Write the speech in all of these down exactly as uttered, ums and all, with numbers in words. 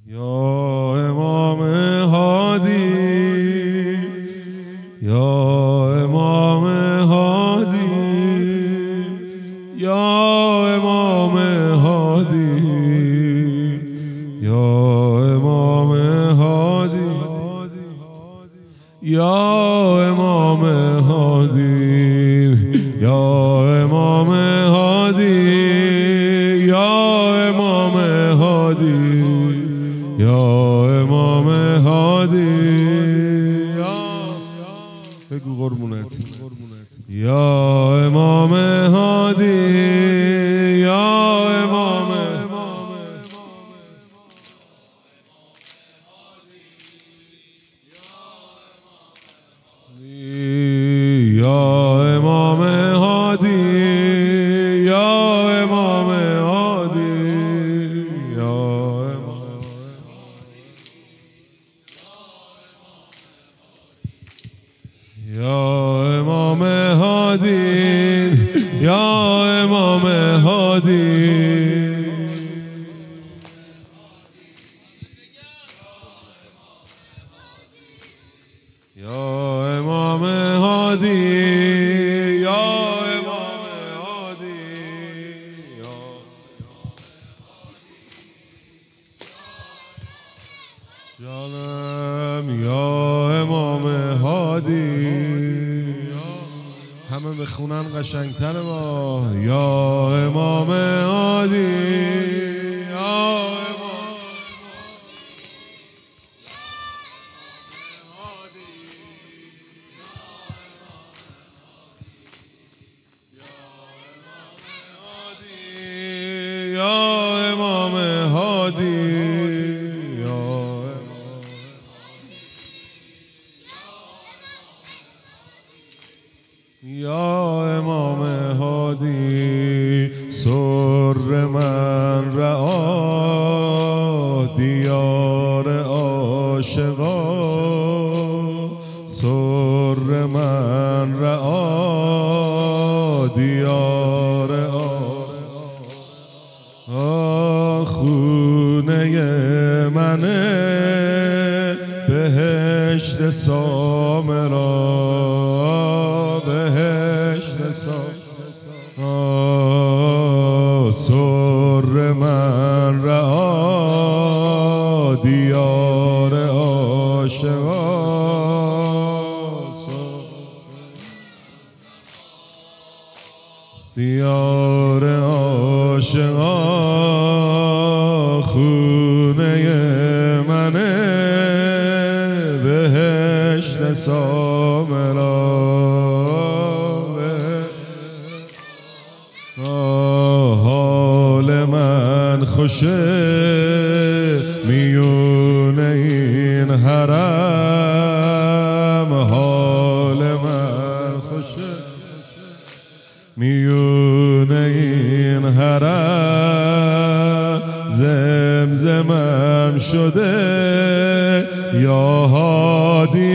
یا امام هادی، یا امام هادی، یا امام هادی، یا امام هادی، یا امام هادی، یا امام هادی، یا امام هادی، یا امام هادی، بگو قربونت، یا امام هادی، یا امام یا امام هادی، یا امام هادی، یا امام یا امام هادی، یا امام هادی، یا امام هادی، یا امام هادی، جانم یا امام هادی، همه بخونن قشنگتر ما، یا امام هادی، یا امام یا امام هادی، یا یا امام هادی، سر من رعا دیار عاشقا، سر من رعا دیار عاشقا، خونه منه بهشت سامرا، بهشت سامرا، سر من رعا دیار عاشقا، دیار عاشقا، خونه منه بهشت سامرا، حال من خوشه میون این حرم، حال من خوشه میون این حرم، زمزمم شده یا هادی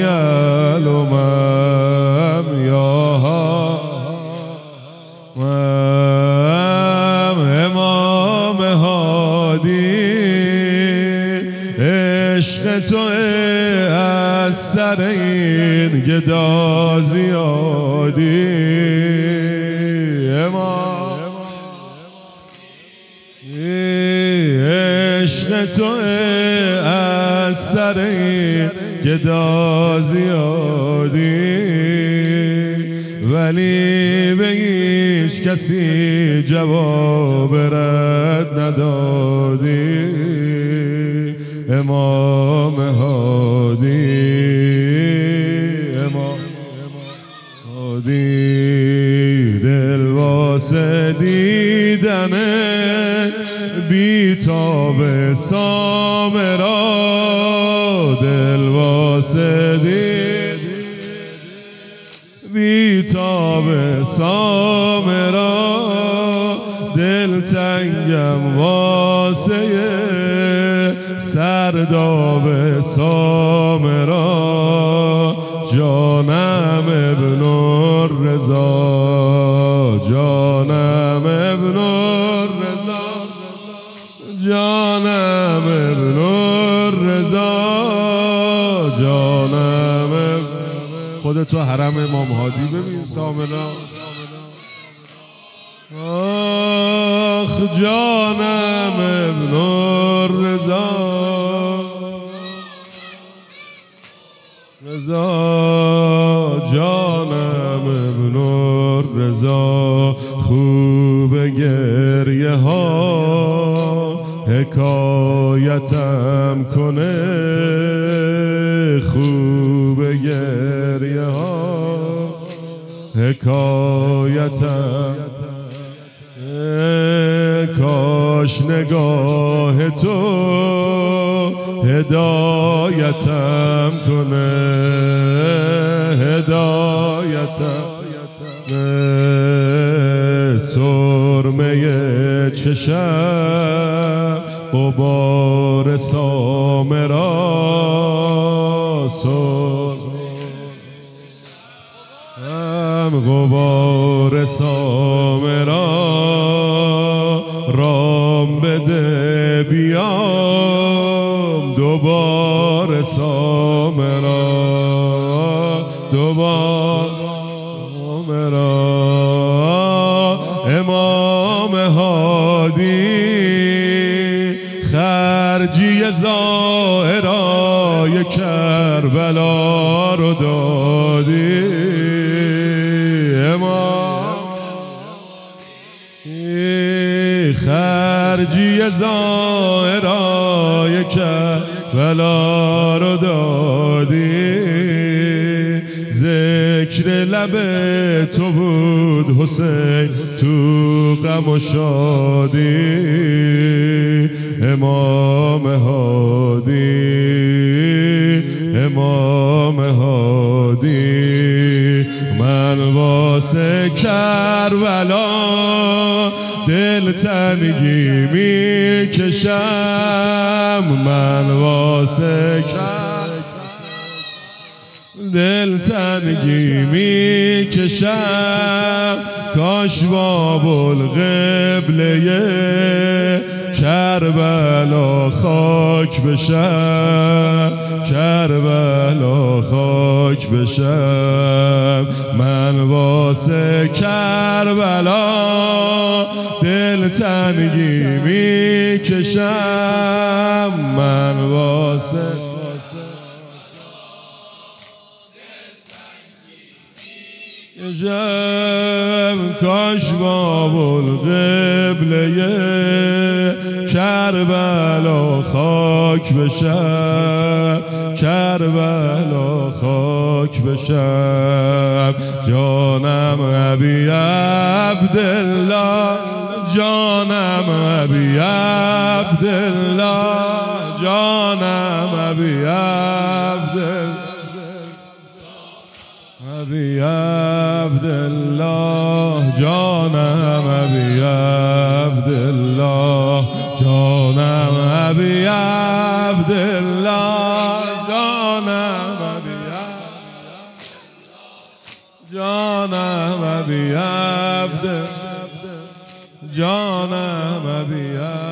الامم، یا امام هادی، عشق تو از سر این گدا زیادی، امام عشق تو از سر این گدا زیادی، ولی به هیچ کسی جواب رد ندادی، امام هادی، امام هادی، دل واسه دیدن بیتاب سامرا، دل واسه دیدن بیتاب سامرا، دل تنگم واسه سرداب سامرا، جانم ابن الرضا، جانم ابن الرضا، جانم ابن رضا جانم. خودتو حرم امام هادی ببین سامنا. آخ جانم ابن رضا رضا جانم ابن رضا. خوب گریه ها حکایتم کنه، خوب گریه ها حکایتم. کاش نگاه تو هدایتم کنه، هدایتم. سرمه چشم غبار سامرا، سرم غبار سامرا. رام بده بیام دوباره سامرا، دوباره سامرا. امام هادی خرجی زائرای کربلا رو دادی. امام خرجی زائرای کربلا رو دادی. ذکر لب تو بود حسین تو غم و شادی. امام هادی امام هادی. من واسه کربلا دل تنگی می کشم، من واسه دل تنگی می کشم. کاش باب القبله کربلا خاک بشم، کربلا خاک بشم. من واسه کربلا دل تنگی می کشم، من واسه کشم. کاش باب القبله کربلا خاک بشم، کربلا خاک بشم. جانم ابی عبدالله، جانم ابی عبدالله، جانم ابی عبدالله، ابی عبدالله. جانم ابی عبدالله، جانم ابی عبدالله، جانم ابی عبدالله، جانم ابی عبدالله، جانم ابی عبدالله.